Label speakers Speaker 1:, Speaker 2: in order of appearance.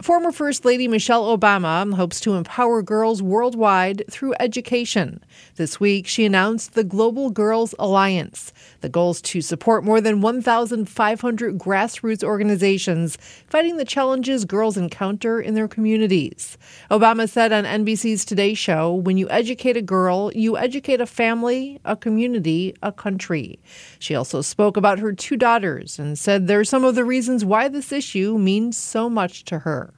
Speaker 1: Former First Lady Michelle Obama hopes to empower girls worldwide through education. This week, she announced the Global Girls Alliance. The goal is to support more than 1,500 grassroots organizations fighting the challenges girls encounter in their communities. Obama said on NBC's Today Show, "When you educate a girl, you educate a family, a community, a country." She also spoke about her two daughters and said they're some of the reasons why this issue means so much to her.